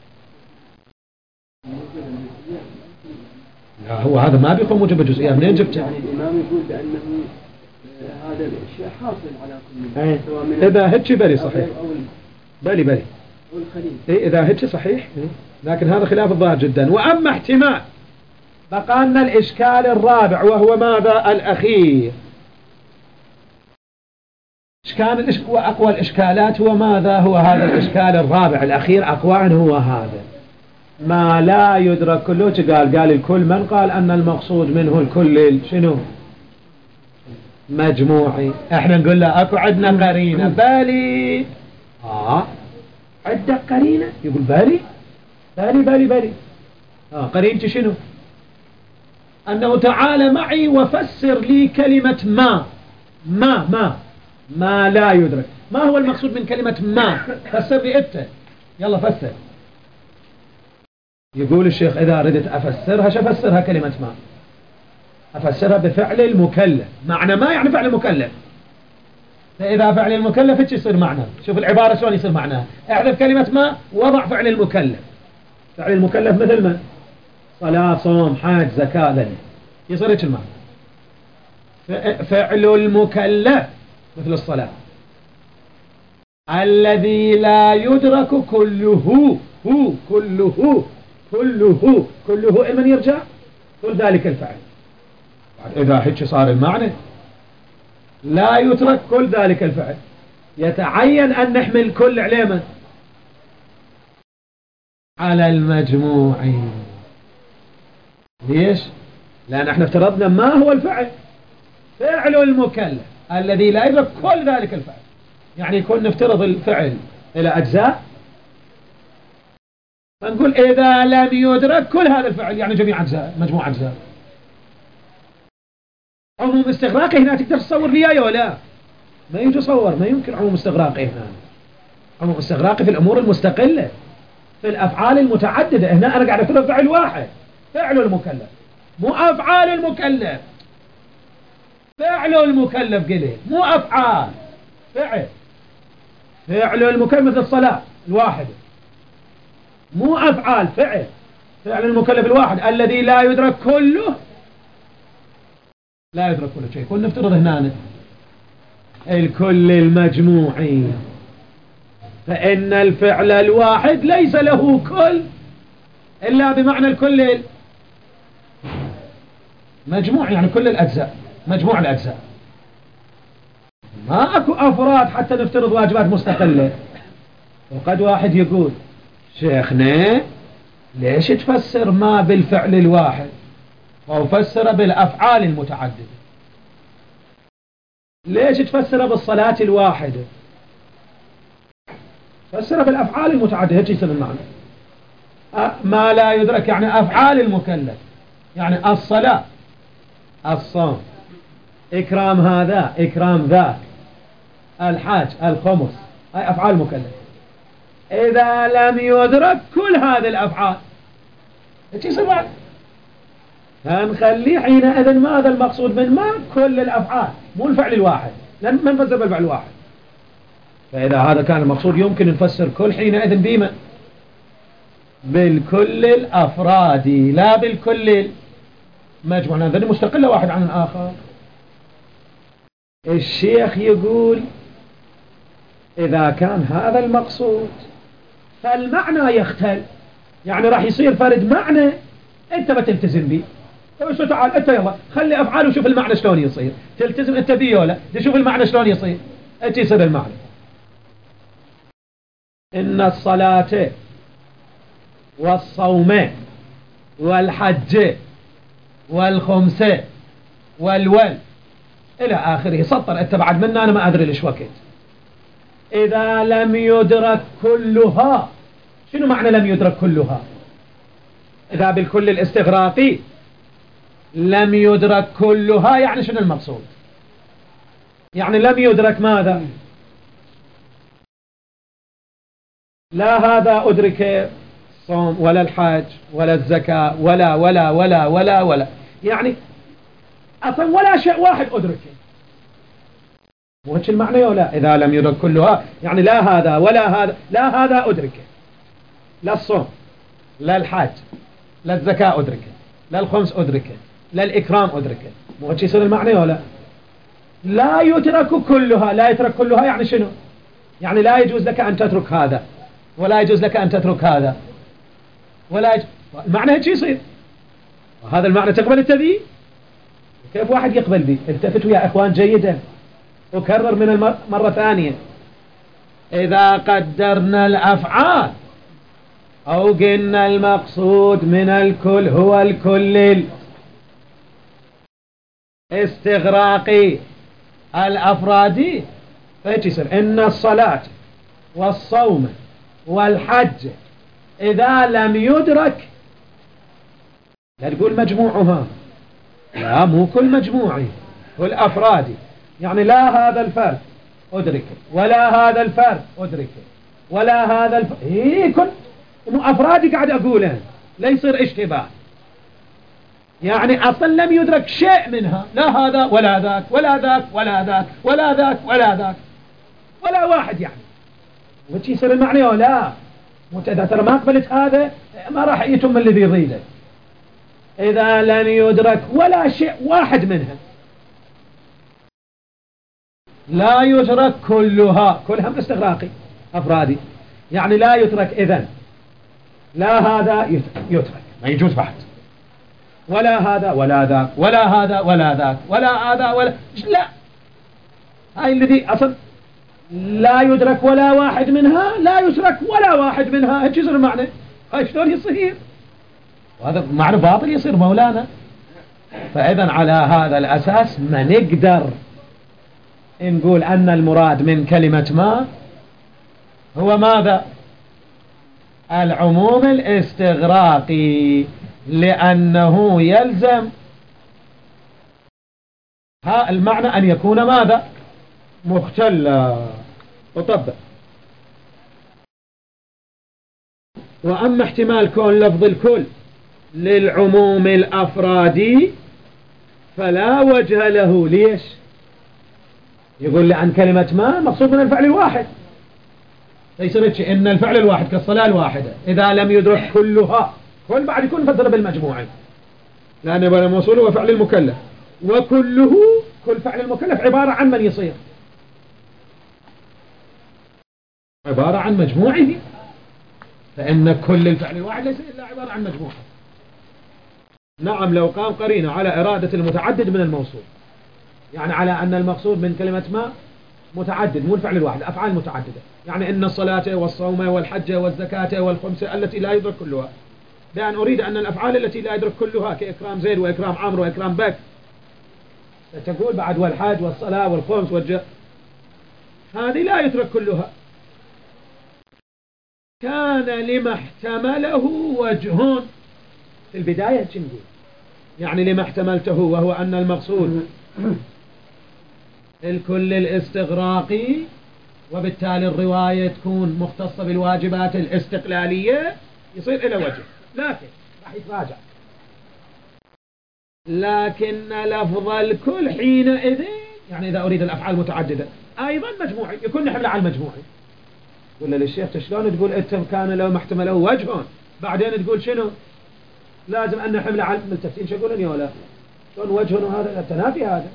لا هو هذا ما بيكون موجب الجزئية، منين جبته؟ يعني الإمام يقول بأنه هذا الشيء حاصل على كل إذا هتش بلي صحيح، بلي إيه إذا هتش صحيح، لكن هذا خلاف الظاهر جدا. وأما احتمال بقى لنا الإشكال الرابع وهو ماذا؟ الأخير. وأقوى الإشكالات هو ماذا؟ هو هذا الإشكال الرابع الأخير، أقوى هو هذا ما لا يدرك كله. قال الكل، من قال أن المقصود منه الكل شنو؟ مجموعي. احنا نقول له اكو عندنا قرينة بالي. عندك قرينة؟ يقول بالي. قرينتي شنو؟ أنه تعالى معي وفسر لي كلمة ما لا يدرك. ما هو المقصود من كلمة ما؟ فسر لي أنت، يلا فسر. يقول الشيخ إذا أردت أفسرها شفسرها كلمة ما، أفسرها بفعل المكلف. معنى ما يعني فعل المكلف، فإذا فعل المكلف ايش يصير معنى؟ شوف العبارة شلون يصير معناها. احذف كلمة ما وضع فعل المكلف. فعل المكلف مثل ما صلاة صوم حج زكاة ذلك، يصير ايش المعنى؟ فعل المكلف مثل الصلاة الذي لا يدرك كله من يرجع كل ذلك الفعل. إذا هيك صار المعنى لا يترك كل ذلك الفعل، يتعين أن نحمل كل علامة على المجموع. ليش؟ لأن احنا افترضنا ما هو الفعل، فعل المكلف الذي لا يدرك كل ذلك الفعل، يعني يكون نفترض الفعل إلى أجزاء فنقول إذا لم يدرك كل هذا الفعل يعني جميع أجزاء مجموع أجزاء. عموم استغراقي هنا تقدر تصور لي ولا ما يتصور، ما يمكن عموم استغراقي هنا. عموم استغراقي في الأمور المستقلة، في الأفعال المتعددة. هنا أنا قاعد أكتب فعل واحد، فعل المكلف، مو أفعال المكلف. فعل المكلف قليل، مو أفعال. فعل المكلف مثل الصلاة الواحد، مو أفعال. فعل المكلف الواحد الذي لا يدرك كله، لا يدرك كل شيء. كنا نفترض هنا الكل المجموعي، فإن الفعل الواحد ليس له كل إلا بمعنى الكل مجموع، يعني كل الأجزاء، مجموع الأجزاء. ما أكو أفراد حتى نفترض واجبات مستقلة. وقد واحد يقول شيخنا ليش تفسر ما بالفعل الواحد وفسر بالأفعال المتعددة؟ ليش تفسر بالصلاة الواحدة؟ فسر بالأفعال المتعددة. هيك يصير المعنى. ما لا يدرك يعني أفعال المكلف، يعني الصلاة، الصوم، إكرام هذا، إكرام ذاك، الحاج، الخمس، هاي أفعال المكلف. إذا لم يدرك كل هذه الأفعال هيك يصير معنى. هنخليه حينئذ ماذا المقصود من ما؟ كل الأفعال، مو الفعل الواحد، لأن ما نفسر بالفعل الواحد. فإذا هذا كان المقصود يمكن نفسر كل حينئذ بما؟ بالكل الأفرادي، لا بالكل المجموع، هذا مستقلة واحد عن الآخر. الشيخ يقول إذا كان هذا المقصود فالمعنى يختل، يعني راح يصير فرد معنى أنت ما تلتزم به. طيب تعال أنت يلا خلي أفعال وشوف المعنى شلون يصير. تلتزم أنت بيه ولا تشوف المعنى شلون يصير؟ أنت يصير المعنى إن الصلاة والصوم والحج والخمس والول إلى آخره سطر. أنت بعد منا أنا ما أدري ليش وقت. إذا لم يدرك كلها، شنو معنى لم يدرك كلها؟ إذا بالكل الاستغراقي لم يدرك كلها يعني شنو المقصود؟ يعني لم يدرك ماذا؟ لا هذا أدرك الصوم ولا الحج ولا الزكاة ولا ولا ولا ولا ولا، يعني أصلا ولا شيء واحد أدركه. وش المعنى ولا؟ إذا لم يدرك كلها يعني لا هذا ولا هذا، لا هذا أدركه، لا الصوم لا الحج لا الزكاة أدركه، لا الخمس أدركه، لا الإكرام أدركه. وش يصير المعنى ولا؟ لا يترك كلها. لا يترك كلها يعني شنو؟ يعني لا يجوز لك أن تترك هذا ولا يجوز لك أن تترك هذا ولا المعنى هيك يصير. وهذا المعنى تقبل التذييب؟ كيف واحد يقبل به؟ التفتوا يا إخوان جيدا، أكرر من مرة ثانية. إذا قدرنا الأفعال أو قلنا المقصود من الكل هو الكل الاستغراقي الأفرادي، فهيك يصير إن الصلاة والصوم والحج إذا لم يدرك، لا تقول مجموعها، لا مو كل مجموعي، كل أفرادي، يعني لا هذا الفرد أدركه ولا هذا الفرد أدركه ولا هذا الفرد. إيه كل مو أفرادي قاعد أقوله، لا يصير اشتباه. يعني أصلا لم يدرك شيء منها، لا هذا ولا ذاك ولا ذاك ولا ذاك ولا ذاك ولا ذاك ولا واحد، يعني وش يصير المعنى ولا؟ إذا ترى ما قبلت هذا ما راح يتم الذي يريده. إذا لم يدرك ولا شيء واحد منها، لا يترك كلها، كلها من استغراقي أفرادي، يعني لا يترك إذن لا هذا يترك ما يجوز بعد، ولا هذا ولا ذاك ولا هذا ولا ذاك ولا هذا ولا لا. هاي الذي أصلا لا يدرك ولا واحد منها، لا يترك ولا واحد منها. هيك يصير المعنى. هاي شلون يصير؟ وهذا معنى باطل يصير مولانا. فإذا على هذا الأساس ما نقدر نقول أن المراد من كلمة ما هو ماذا؟ العموم الاستغراقي، لأنه يلزم المعنى أن يكون ماذا؟ مختلا. وطبق. وأما احتمال كون لفظ الكل للعموم الأفرادي فلا وجه له. ليش؟ يقول لي عن كلمة ما مقصود من الفعل الواحد، ليس بتشي إن الفعل الواحد كالصلاة الواحدة إذا لم يدرك كلها، كل بعد يكون فضل بالمجموعة، لأن الموصول هو فعل المكلف، وكله كل فعل المكلف عبارة عن من يصير؟ عبارة عن مجموعه، فإن كل الفعل الواحد ليس إلا عبارة عن مجموعة. نعم، لو قام قرينة على إرادة المتعدد من الموصول، يعني على أن المقصود من كلمة ما متعدد مو الفعل الواحد، أفعال متعددة، يعني إن الصلاة والصوم والحج والزكاة والخمسة التي لا يدرك كلها، بأن أريد أن الأفعال التي لا يدرك كلها كإكرام زيد وإكرام عمرو وإكرام بك، ستقول بعد والحج والصلاة والخمس هذه لا يدرك كلها. كان لما احتمله وجه في البداية نقول، يعني لما احتملته وهو أن المقصود الكل الاستغراقي، وبالتالي الرواية تكون مختصة بالواجبات الاستقلالية، يصير إلى وجه، لكن راح يتراجع. لكن لفظ الكل حينئذ، يعني إذا أريد الأفعال متعددة أيضا مجموعي، يكون نحمل على المجموعي. ولا للشيخ شلون تقول أنت كان لو ما احتمله وجه، بعدين تقول شنو لازم أن نحمل على الملتفتين، شو يقولون يا ولا شلون وجه هذا التنافي هذا؟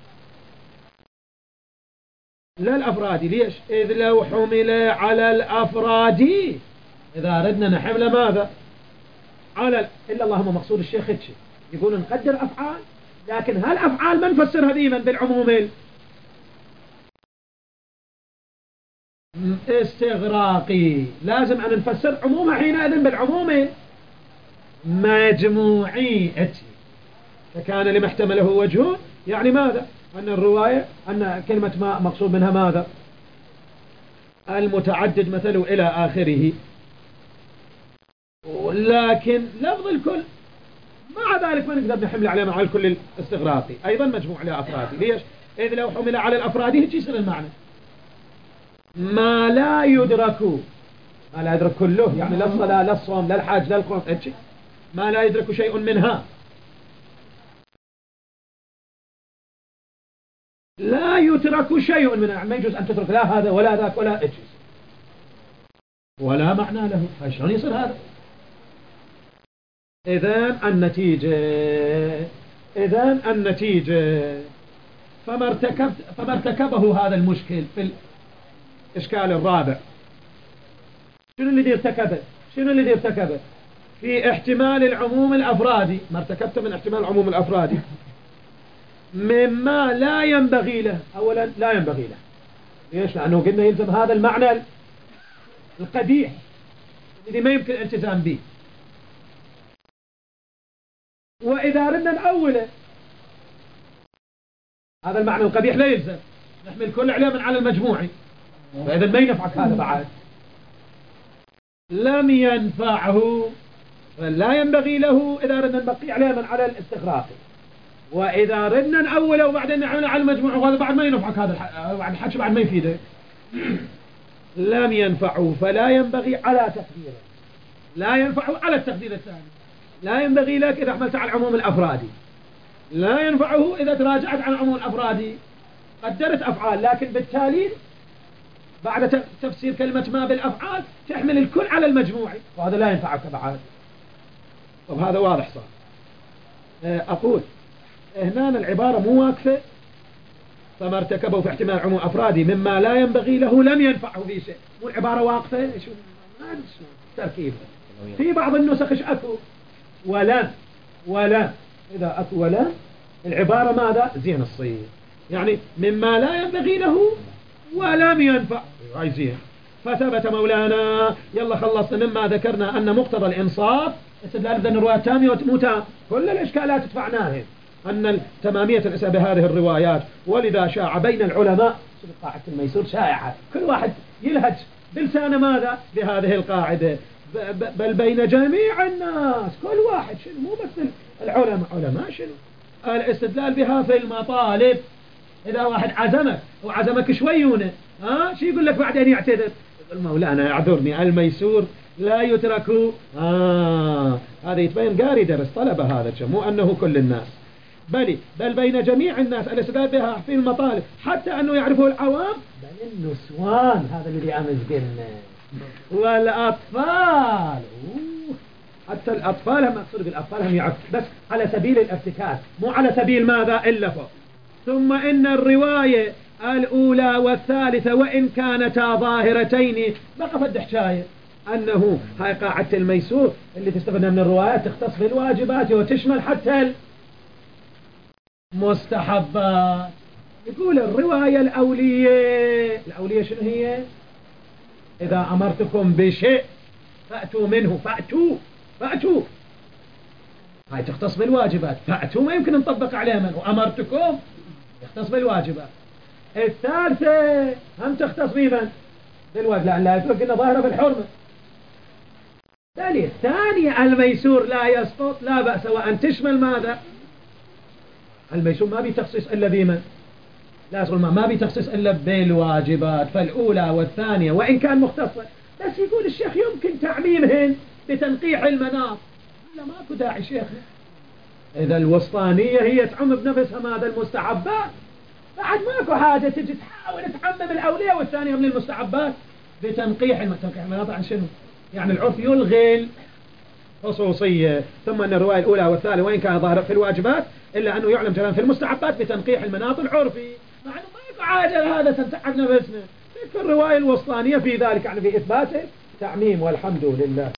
لا الأفرادي. ليش؟ إذ لو حمل على الأفرادي، إذا أردنا نحمل ماذا؟ على إلا اللهم مقصود الشيخ هتشي يقول نقدر أفعال، لكن هل أفعال ما نفسرها ديما بالعموم استغراقي، لازم أن نفسر عمومه حينئذ بالعموم مجموعي اتي. فكان لما احتمله وجهه، يعني ماذا؟ أن الرواية أن كلمة ما مقصود منها ماذا؟ المتعدد مثله إلى آخره. لكن لفظ الكل مع ذلك ما نقدر نحمل عليه مع الكل الاستغراقي، أيضا مجموع لأفرادي. ليش؟ إذ لو حمل على الأفراد هيك يصير المعنى ما لا يدرك، ما لا يدرك كله، يعني لا الصلاة لا الصوم لا الحج لا الخمس، ما لا يدرك شيء منها، لا يترك شيء منها، يعني ما يجوز أن تترك لا هذا ولا ذاك ولا إيش، ولا معنى له. فشلون يصير هذا؟ إذن النتيجة فما ارتكبه هذا المشكل في الإشكال الرابع. شنو الذي ارتكبه في احتمال العموم الأفرادي؟ ما ارتكبت من احتمال العموم الأفرادي مما لا ينبغي له. أولا لا ينبغي له، ليش؟ لأنه قلنا يلزم هذا المعنى القبيح الذي ما يمكن الالتزام به. وإذا ردنا نأوله هذا المعنى القبيح لا يلزم، نحمل كل عليه من على المجموعي، فإذا ما ينفعك هذا بعد. لم ينفعه فلا ينبغي له إذا ردنا نبقي عليه من على الاستغراقي. وإذا ردنا نأوله وبعدين نعمله على المجموع، وهذا بعد ما ينفعك، هذا بعد الحكي بعد ما يفيده. لم ينفعه فلا ينبغي على تقديره، لا ينفعه على التقدير الثاني. لا ينبغي لك إذا حملت على العموم الأفرادي، لا ينفعه إذا تراجعت عن العموم الأفرادي، قدرت أفعال، لكن بالتالي بعد تفسير كلمة ما بالأفعال تحمل الكل على المجموعي، وهذا لا ينفعك بعد. طب هذا واضح صار. أقول هنا العبارة مو واقفة، فما ارتكبه في احتمال عموم أفرادي مما لا ينبغي له لم ينفعه في شيء، مو العبارة واقفة. شو تركيب في بعض النسخ أكو ولا إذا أكو ولا العبارة ماذا؟ زين الصيغ، يعني مما لا ينبغي له ولم ينفع، هاي زين. فثبت مولانا يلا خلصنا مما ذكرنا أن مقتضى الإنصاف استدلال بأن الرواية تامة ومو تام، كل الإشكالات دفعناها أن تمامية الإساءة بهذه الروايات. ولذا شاع بين العلماء قاعدة الميسور شائعة، كل واحد يلهج بلسانه ماذا؟ بهذه القاعدة. بل بين جميع الناس، كل واحد شنو، مو بس العلماء، علماء شنو الاستدلال بها في المطالب. إذا واحد عزمك وعزمك شويونه، شو يقول لك بعدين يعتذر؟ يقول مولانا اعذرني، الميسور لا يترك. هذا يتبين قاري درس طلبة، هذا مو أنه كل الناس، بل بين جميع الناس الاستدلال بها في المطالب، حتى أنه يعرفه العوام، بل النسوان، هذا اللي أمس قلنا، والأطفال. حتى الأطفال هم، أقصد بالأطفال هم يعرف، بس على سبيل الارتكاز، مو على سبيل ماذا إلا فوق. ثم إن الرواية الأولى والثالثة وإن كانتا ظاهرتين، بقى فد حكاية أنه هاي قاعدة الميسور اللي تستفدنا من الروايات تختص بالواجبات وتشمل حتى المستحبات. يقول الرواية الأولية شنو هي؟ إذا أمرتكم بشيء فأتوا منه، فأتوا هاي تختص بالواجبات، فأتوا ما يمكن نطبق عليها من، وأمرتكم يختص بالواجبات. الثالثة هم تختص بمن؟ بالواجب، لأن لا يترك إن ظاهرة بالحرمة. الثانية الميسور لا يسقط، لا بأس وأن تشمل ماذا؟ الميسور ما بتخصيص إلا بمن؟ لا يسقط، ما بتخصيص إلا بالواجبات. فالأولى والثانية وإن كان مختصة، بس يقول الشيخ يمكن تعميمهن بتنقيح المناط. لا ماكو داعي شيخنا، إذا الوسطانية هي تعم بنفسها ماذا؟ المستحبات، بعد ماكو حاجة تجي تحاول تعمم الأولية والثانية من المستحبات بتنقيح المناط. عن شنو؟ يعني العرف يلغي الخصوصية. ثم أن الرواية الأولى والثانية وإن كان ظاهرة في الواجبات إلا أنه يعلم كلام في المستحبات بتنقيح المناط العرفي، مع أنه ماكو حاجة لهذا تنتحق نفسنا. تذكر الرواية الوسطانية في ذلك، يعني في إثباته تعميم. والحمد لله.